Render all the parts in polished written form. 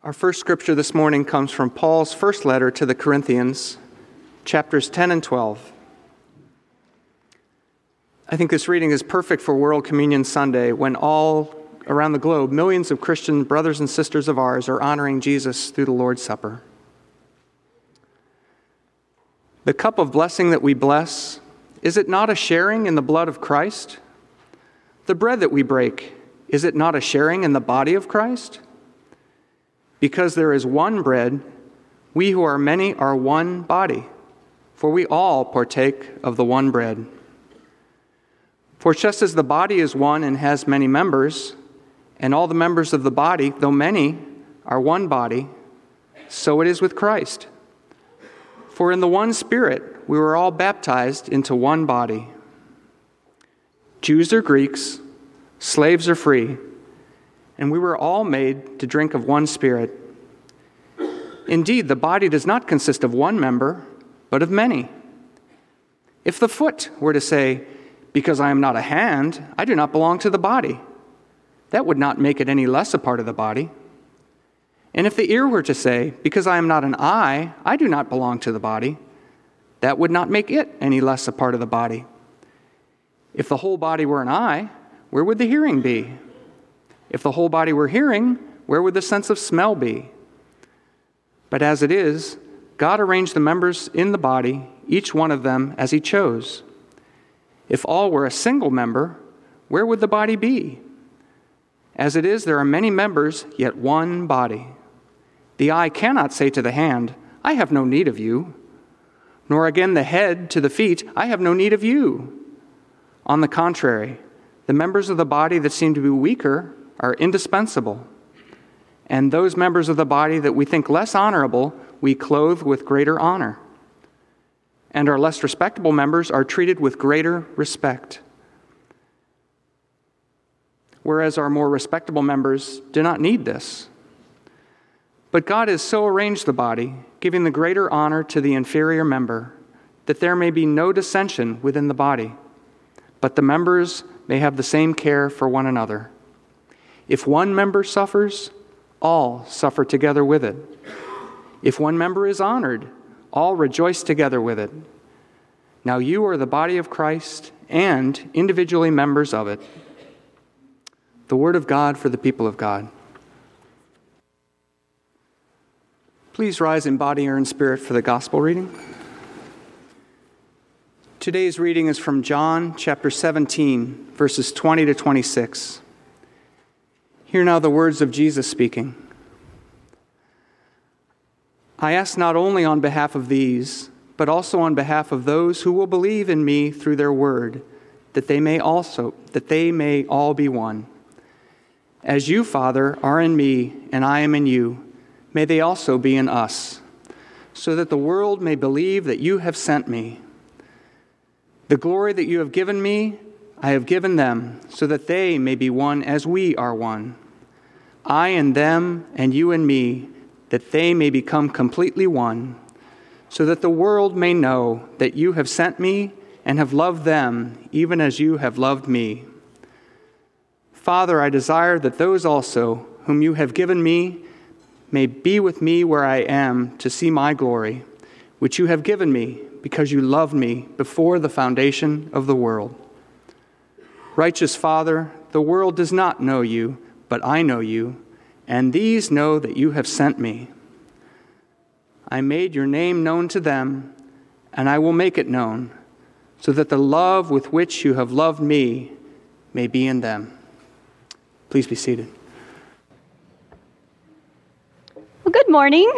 Our first scripture this morning comes from Paul's first letter to the Corinthians, chapters 10 and 12. I think this reading is perfect for World Communion Sunday, when all around the globe, millions of Christian brothers and sisters of ours are honoring Jesus through the Lord's Supper. The cup of blessing that we bless, is it not a sharing in the blood of Christ? The bread that we break, is it not a sharing in the body of Christ? Because there is one bread, we who are many are one body, for we all partake of the one bread. For just as the body is one and has many members, and all the members of the body, though many, are one body, so it is with Christ. For in the one Spirit we were all baptized into one body. Jews or Greeks, slaves or free, and we were all made to drink of one Spirit. Indeed, the body does not consist of one member, but of many. If the foot were to say, "Because I am not a hand, I do not belong to the body," that would not make it any less a part of the body. And if the ear were to say, "Because I am not an eye, I do not belong to the body," that would not make it any less a part of the body. If the whole body were an eye, where would the hearing be? If the whole body were hearing, where would the sense of smell be? But as it is, God arranged the members in the body, each one of them as he chose. If all were a single member, where would the body be? As it is, there are many members, yet one body. The eye cannot say to the hand, "I have no need of you," nor again the head to the feet, "I have no need of you." On the contrary, the members of the body that seem to be weaker are indispensable. And those members of the body that we think less honorable, we clothe with greater honor. And our less respectable members are treated with greater respect. Whereas our more respectable members do not need this. But God has so arranged the body, giving the greater honor to the inferior member, that there may be no dissension within the body, but the members may have the same care for one another. If one member suffers, all suffer together with it. If one member is honored, all rejoice together with it. Now you are the body of Christ and individually members of it. The word of God for the people of God. Please rise in body or in spirit for the gospel reading. Today's reading is from John chapter 17, verses 20 to 26. Hear now the words of Jesus speaking. I ask not only on behalf of these, but also on behalf of those who will believe in me through their word, that they may all be one. As you, Father, are in me and I am in you, may they also be in us, so that the world may believe that you have sent me. The glory that you have given me, I have given them, so that they may be one as we are one. I and them, and you and me, that they may become completely one, so that the world may know that you have sent me and have loved them, even as you have loved me. Father, I desire that those also whom you have given me may be with me where I am to see my glory, which you have given me because you loved me before the foundation of the world. Righteous Father, the world does not know you, but I know you, and these know that you have sent me. I made your name known to them, and I will make it known, so that the love with which you have loved me may be in them. Please be seated. Well, good morning.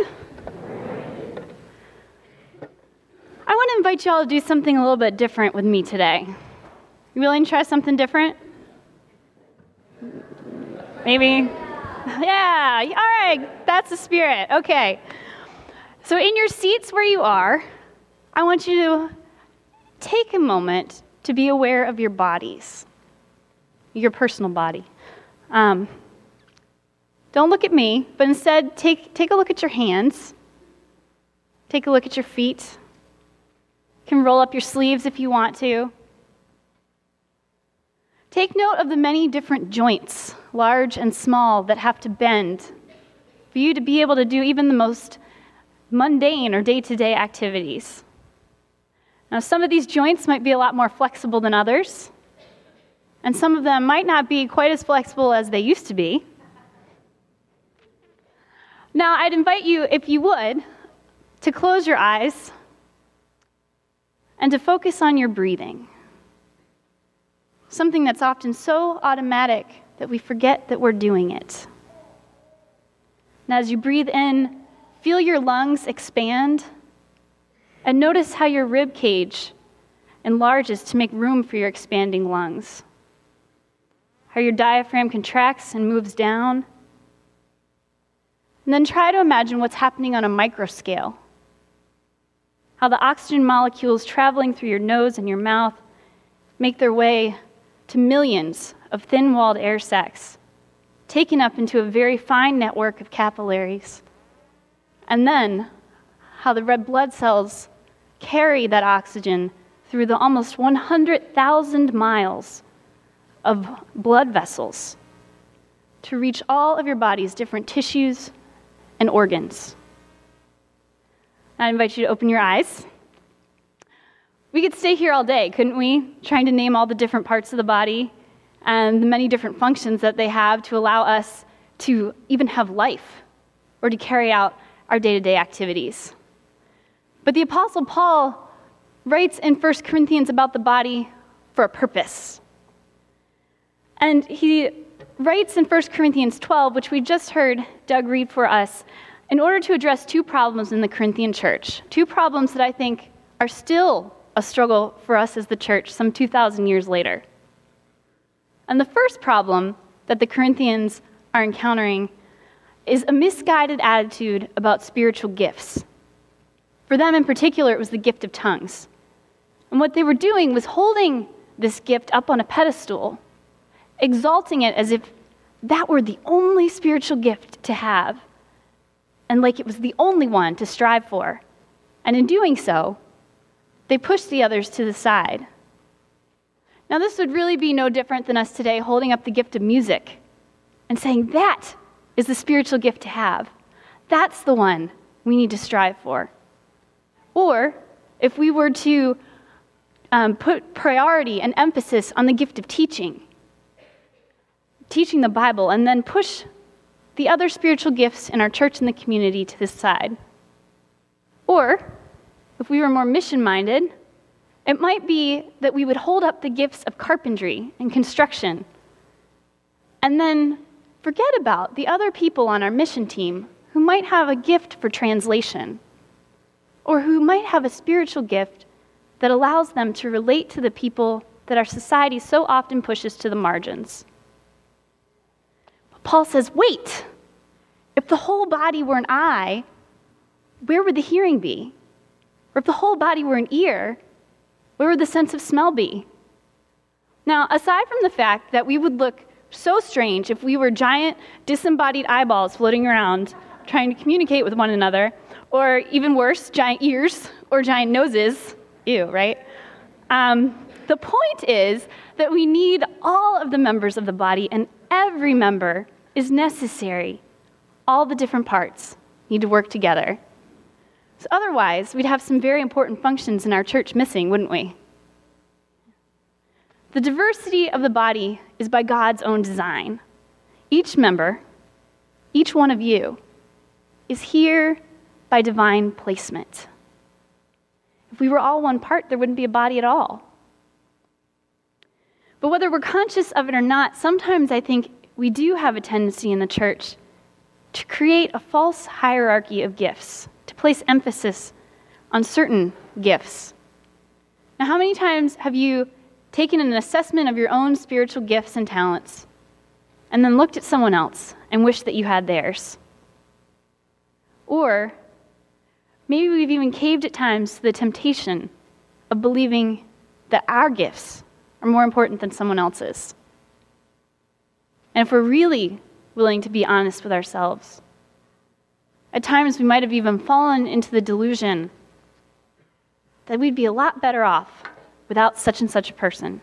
I want to invite you all to do something a little bit different with me today. You willing to try something different? Maybe? Yeah, all right, that's the spirit. Okay. So in your seats where you are, I want you to take a moment to be aware of your bodies, your personal body. Don't look at me, but instead take a look at your hands. Take a look at your feet. You can roll up your sleeves if you want to. Take note of the many different joints, large and small, that have to bend for you to be able to do even the most mundane or day-to-day activities. Now, some of these joints might be a lot more flexible than others, and some of them might not be quite as flexible as they used to be. Now, I'd invite you, if you would, to close your eyes and to focus on your breathing. Something that's often so automatic that we forget that we're doing it. And as you breathe in, feel your lungs expand, and notice how your rib cage enlarges to make room for your expanding lungs. How your diaphragm contracts and moves down. And then try to imagine what's happening on a micro scale. How the oxygen molecules traveling through your nose and your mouth make their way to millions of thin-walled air sacs, taken up into a very fine network of capillaries. And then how the red blood cells carry that oxygen through the almost 100,000 miles of blood vessels to reach all of your body's different tissues and organs. I invite you to open your eyes. We could stay here all day, couldn't we? Trying to name all the different parts of the body and the many different functions that they have to allow us to even have life or to carry out our day-to-day activities. But the Apostle Paul writes in 1 Corinthians about the body for a purpose. And he writes in 1 Corinthians 12, which we just heard Doug read for us, in order to address two problems in the Corinthian church. Two problems that I think are still a struggle for us as the church some 2,000 years later. And the first problem that the Corinthians are encountering is a misguided attitude about spiritual gifts. For them in particular, it was the gift of tongues. And what they were doing was holding this gift up on a pedestal, exalting it as if that were the only spiritual gift to have, and like it was the only one to strive for. And in doing so, they pushed the others to the side. Now, this would really be no different than us today holding up the gift of music and saying that is the spiritual gift to have. That's the one we need to strive for. Or if we were to put priority and emphasis on the gift of teaching the Bible, and then push the other spiritual gifts in our church and the community to the side. Or if we were more mission-minded, it might be that we would hold up the gifts of carpentry and construction and then forget about the other people on our mission team who might have a gift for translation or who might have a spiritual gift that allows them to relate to the people that our society so often pushes to the margins. But Paul says, wait, if the whole body were an eye, where would the hearing be? Or if the whole body were an ear, where would the sense of smell be? Now, aside from the fact that we would look so strange if we were giant, disembodied eyeballs floating around trying to communicate with one another, or even worse, giant ears or giant noses, ew, right? The point is that we need all of the members of the body, and every member is necessary. All the different parts need to work together. So otherwise, we'd have some very important functions in our church missing, wouldn't we? The diversity of the body is by God's own design. Each member, each one of you, is here by divine placement. If we were all one part, there wouldn't be a body at all. But whether we're conscious of it or not, sometimes I think we do have a tendency in the church to create a false hierarchy of gifts, to place emphasis on certain gifts. Now, how many times have you taken an assessment of your own spiritual gifts and talents and then looked at someone else and wished that you had theirs? Or maybe we've even caved at times to the temptation of believing that our gifts are more important than someone else's. And if we're really willing to be honest with ourselves, at times we might have even fallen into the delusion that we'd be a lot better off without such and such a person.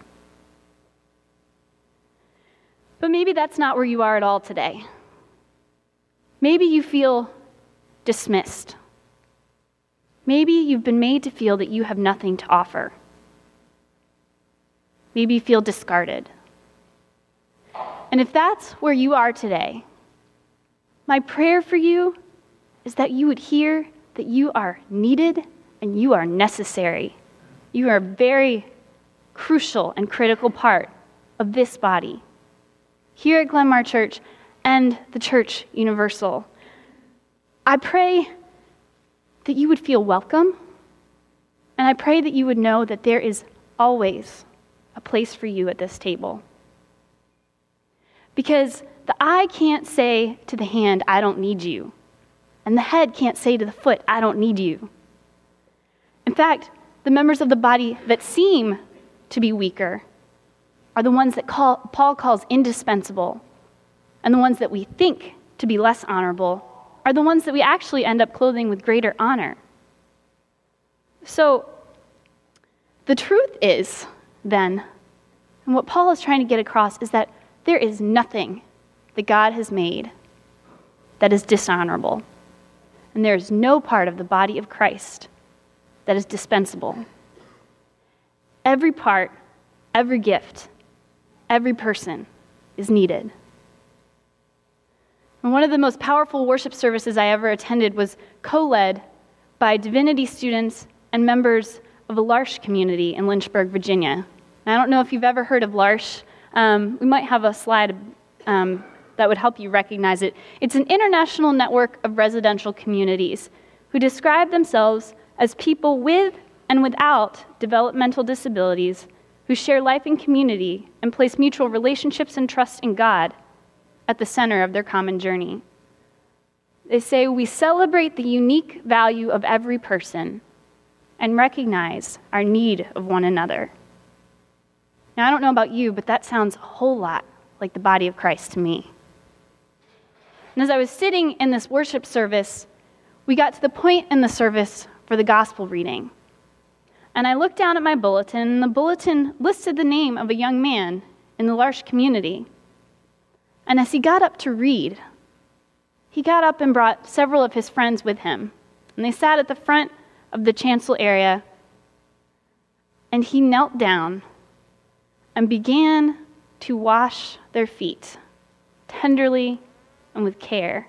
But maybe that's not where you are at all today. Maybe you feel dismissed. Maybe you've been made to feel that you have nothing to offer. Maybe you feel discarded. And if that's where you are today, my prayer for you is that you would hear that you are needed and you are necessary. You are a very crucial and critical part of this body. Here at Glenmar Church and the Church Universal, I pray that you would feel welcome, and I pray that you would know that there is always a place for you at this table. Because the eye can't say to the hand, I don't need you. And the head can't say to the foot, I don't need you. In fact, the members of the body that seem to be weaker are the ones that Paul calls indispensable. And the ones that we think to be less honorable are the ones that we actually end up clothing with greater honor. So, the truth is, then, and what Paul is trying to get across is that there is nothing that God has made that is dishonorable. And there is no part of the body of Christ that is dispensable. Every part, every gift, every person is needed. And one of the most powerful worship services I ever attended was co-led by divinity students and members of the L'Arche community in Lynchburg, Virginia. And I don't know if you've ever heard of L'Arche. We might have a slide that would help you recognize it. It's an international network of residential communities who describe themselves as people with and without developmental disabilities who share life in community and place mutual relationships and trust in God at the center of their common journey. They say, we celebrate the unique value of every person and recognize our need of one another. Now, I don't know about you, but that sounds a whole lot like the body of Christ to me. And as I was sitting in this worship service, we got to the point in the service for the gospel reading. And I looked down at my bulletin, and the bulletin listed the name of a young man in the L'Arche community. And as he got up to read, he got up and brought several of his friends with him. And they sat at the front of the chancel area, and he knelt down and began to wash their feet tenderly and with care.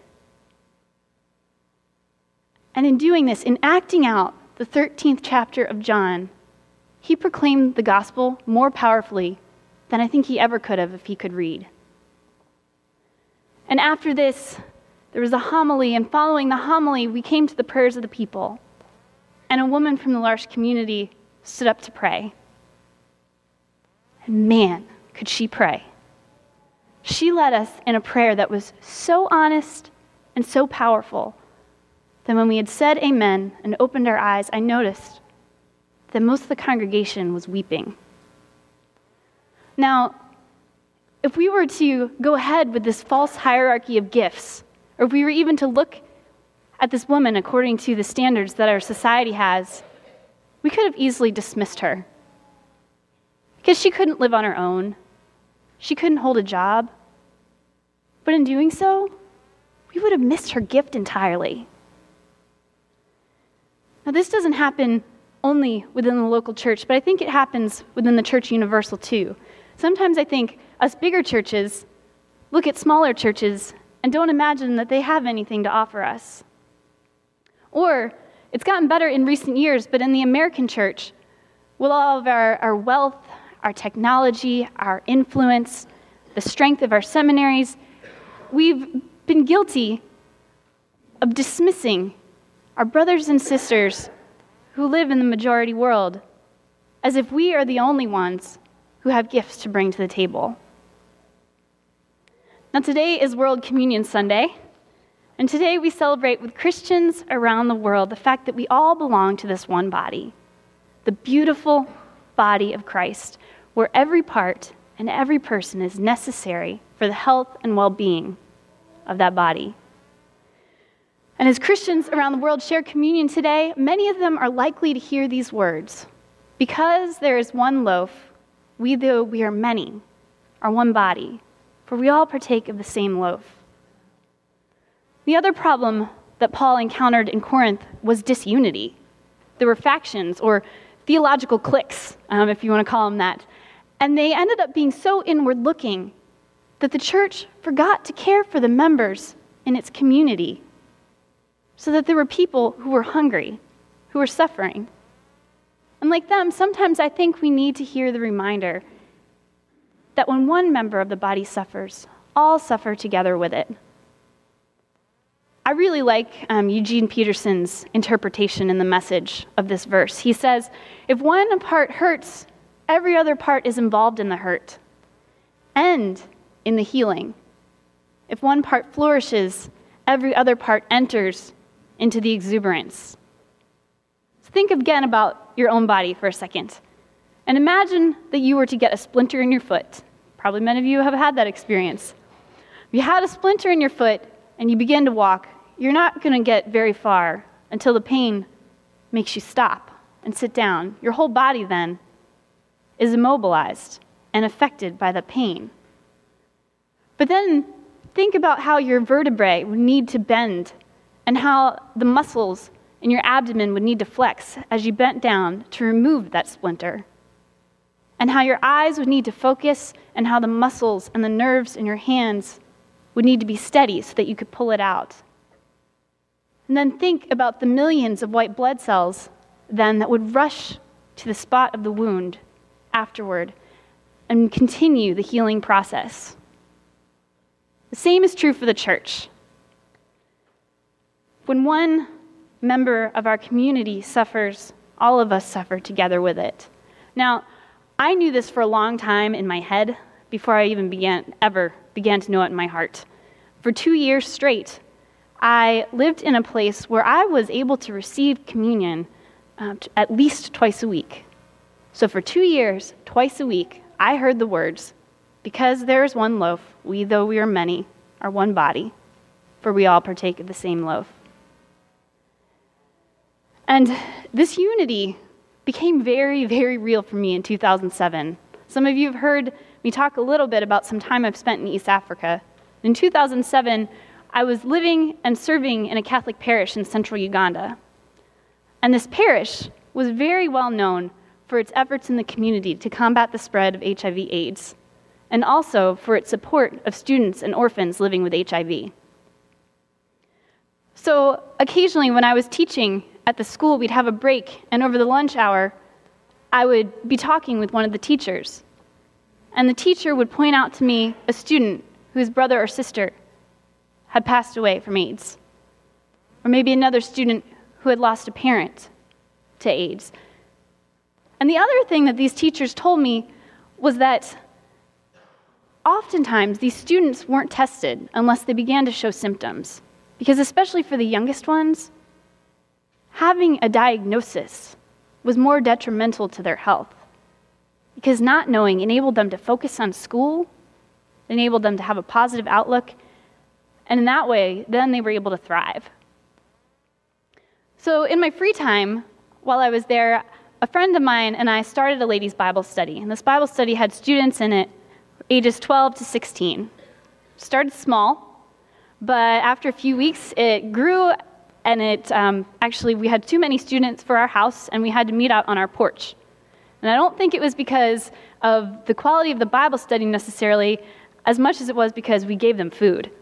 And in doing this, in acting out the 13th chapter of John, he proclaimed the gospel more powerfully than I think he ever could have if he could read. And after this, there was a homily, and following the homily, we came to the prayers of the people. And a woman from the L'Arche community stood up to pray. And man, could she pray. She led us in a prayer that was so honest and so powerful that when we had said amen and opened our eyes, I noticed that most of the congregation was weeping. Now, if we were to go ahead with this false hierarchy of gifts, or if we were even to look at this woman according to the standards that our society has, we could have easily dismissed her. Because she couldn't live on her own. She couldn't hold a job. But in doing so, we would have missed her gift entirely. Now, this doesn't happen only within the local church, but I think it happens within the Church Universal too. Sometimes I think us bigger churches look at smaller churches and don't imagine that they have anything to offer us. Or, it's gotten better in recent years, but in the American church, with all of our wealth, our technology, our influence, the strength of our seminaries, we've been guilty of dismissing our brothers and sisters who live in the majority world as if we are the only ones who have gifts to bring to the table. Now, today is World Communion Sunday, and today we celebrate with Christians around the world the fact that we all belong to this one body, the beautiful body of Christ, where every part and every person is necessary for the health and well-being of that body. And as Christians around the world share communion today, many of them are likely to hear these words. Because there is one loaf, we, though we are many, are one body, for we all partake of the same loaf. The other problem that Paul encountered in Corinth was disunity. There were factions or theological cliques, if you want to call them that. And they ended up being so inward-looking that the church forgot to care for the members in its community, so that there were people who were hungry, who were suffering. And like them, sometimes I think we need to hear the reminder that when one member of the body suffers, all suffer together with it. I really like Eugene Peterson's interpretation in the Message of this verse. He says, if one part hurts, every other part is involved in the hurt and in the healing. If one part flourishes, every other part enters into the exuberance. So think again about your own body for a second. And imagine that you were to get a splinter in your foot. Probably many of you have had that experience. If you had a splinter in your foot and you begin to walk, you're not going to get very far until the pain makes you stop and sit down. Your whole body then is immobilized and affected by the pain. But then think about how your vertebrae would need to bend and how the muscles in your abdomen would need to flex as you bent down to remove that splinter. And how your eyes would need to focus and how the muscles and the nerves in your hands would need to be steady so that you could pull it out. And then think about the millions of white blood cells then that would rush to the spot of the wound afterward and continue the healing process. The same is true for the church. When one member of our community suffers, all of us suffer together with it. Now, I knew this for a long time in my head before I even ever began to know it in my heart. For 2 years straight, I lived in a place where I was able to receive communion at least twice a week. So for 2 years, twice a week, I heard the words, because there is one loaf, we, though we are many, are one body, for we all partake of the same loaf. And this unity became very, very real for me in 2007. Some of you have heard me talk a little bit about some time I've spent in East Africa. In 2007, I was living and serving in a Catholic parish in central Uganda. And this parish was very well known for its efforts in the community to combat the spread of HIV/AIDS, and also for its support of students and orphans living with HIV. So occasionally when I was teaching at the school, we'd have a break, and over the lunch hour, I would be talking with one of the teachers. And the teacher would point out to me a student whose brother or sister had passed away from AIDS, or maybe another student who had lost a parent to AIDS. And the other thing that these teachers told me was that oftentimes these students weren't tested unless they began to show symptoms, because especially for the youngest ones, having a diagnosis was more detrimental to their health, because not knowing enabled them to focus on school, enabled them to have a positive outlook, and in that way, then they were able to thrive. So in my free time, while I was there, a friend of mine and I started a ladies' Bible study. And this Bible study had students in it ages 12 to 16. Started small, but after a few weeks, it grew, and actually we had too many students for our house, and we had to meet out on our porch. And I don't think it was because of the quality of the Bible study necessarily, as much as it was because we gave them food.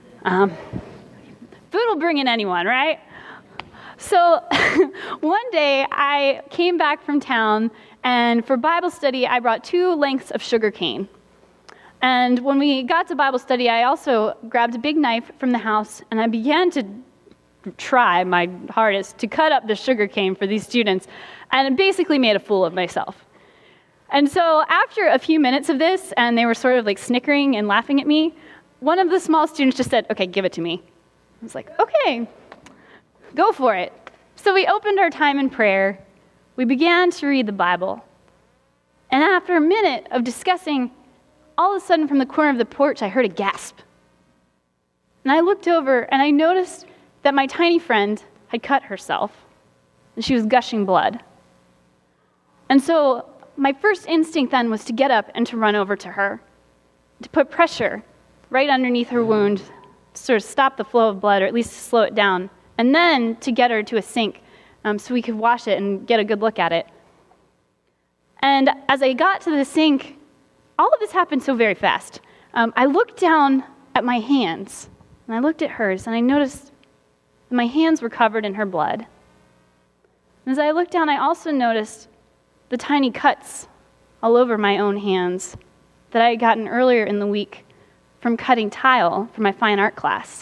Food will bring in anyone, right? So one day I came back from town, and for Bible study, I brought 2 lengths of sugar cane. And when we got to Bible study, I also grabbed a big knife from the house, and I began to try my hardest to cut up the sugar cane for these students, and basically made a fool of myself. And so after a few minutes of this, and they were sort of like snickering and laughing at me, one of the small students just said, "Okay, give it to me." I was like, "Okay, go for it." So we opened our time in prayer. We began to read the Bible. And after a minute of discussing, all of a sudden from the corner of the porch, I heard a gasp. And I looked over and I noticed that my tiny friend had cut herself, and she was gushing blood. And so my first instinct then was to get up and to run over to her, to put pressure right underneath her wound sort of stop the flow of blood, or at least to slow it down, and then to get her to a sink so we could wash it and get a good look at it. And as I got to the sink, all of this happened so very fast. I looked down at my hands, and I looked at hers, and I noticed that my hands were covered in her blood. And as I looked down, I also noticed the tiny cuts all over my own hands that I had gotten earlier in the week from cutting tile for my fine art class.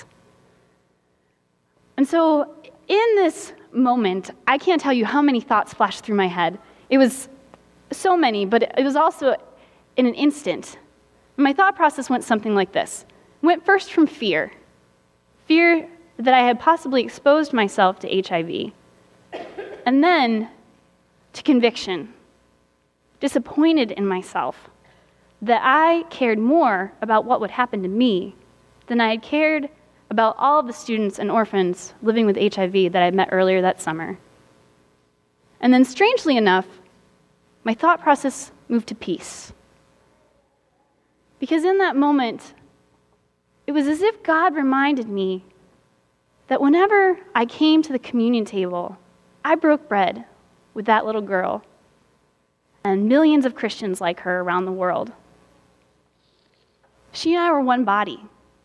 And so in this moment, I can't tell you how many thoughts flashed through my head. It was so many, but it was also in an instant. My thought process went something like this. It went first from fear that I had possibly exposed myself to HIV, and then to conviction, disappointed in myself, that I cared more about what would happen to me than I had cared about all the students and orphans living with HIV that I met earlier that summer. And then, strangely enough, my thought process moved to peace. Because in that moment, it was as if God reminded me that whenever I came to the communion table, I broke bread with that little girl and millions of Christians like her around the world. She and I were one body.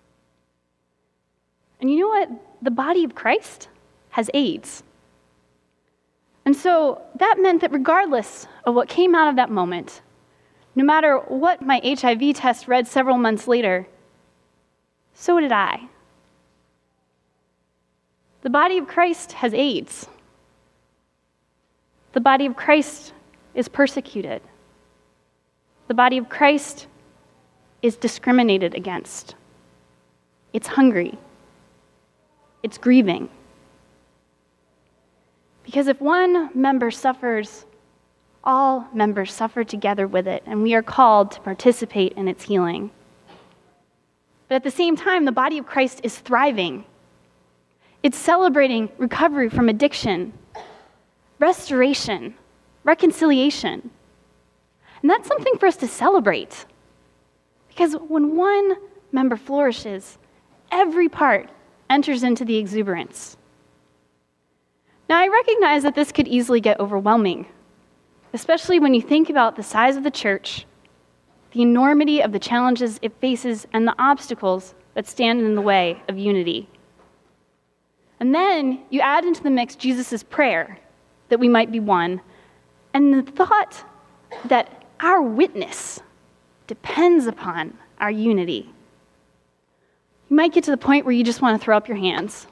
And you know what? The body of Christ has AIDS. And so that meant that regardless of what came out of that moment, no matter what my HIV test read several months later, so did I. The body of Christ has AIDS. The body of Christ is persecuted. The body of Christ is discriminated against. It's hungry. It's grieving. Because if one member suffers, all members suffer together with it, and we are called to participate in its healing. But at the same time, the body of Christ is thriving. It's celebrating recovery from addiction, restoration, reconciliation. And that's something for us to celebrate. Because when one member flourishes, every part enters into the exuberance. Now, I recognize that this could easily get overwhelming, especially when you think about the size of the church, the enormity of the challenges it faces, and the obstacles that stand in the way of unity. And then you add into the mix Jesus' prayer that we might be one, and the thought that our witness depends upon our unity. You might get to the point where you just want to throw up your hands.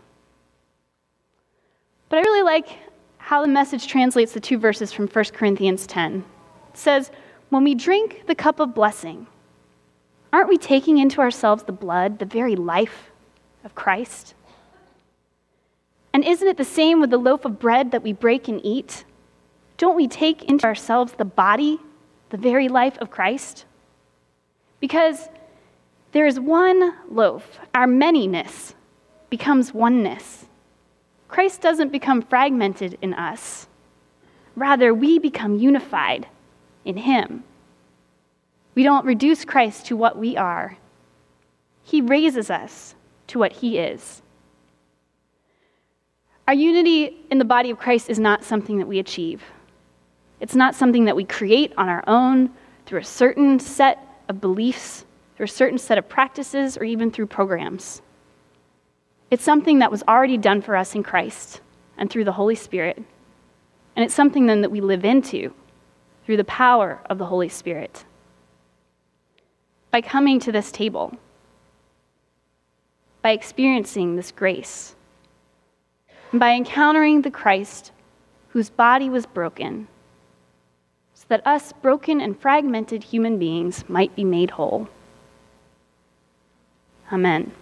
But I really like how the Message translates the two verses from 1 Corinthians 10. It says, when we drink the cup of blessing, aren't we taking into ourselves the blood, the very life of Christ? And isn't it the same with the loaf of bread that we break and eat? Don't we take into ourselves the body, the very life of Christ? Because there is one loaf. Our manyness becomes oneness. Christ doesn't become fragmented in us. Rather, we become unified in him. We don't reduce Christ to what we are. He raises us to what he is. Our unity in the body of Christ is not something that we achieve. It's not something that we create on our own through a certain set of beliefs, through a certain set of practices, or even through programs. It's something that was already done for us in Christ and through the Holy Spirit. And it's something then that we live into through the power of the Holy Spirit. By coming to this table, by experiencing this grace, and by encountering the Christ whose body was broken, so that us broken and fragmented human beings might be made whole. Amen.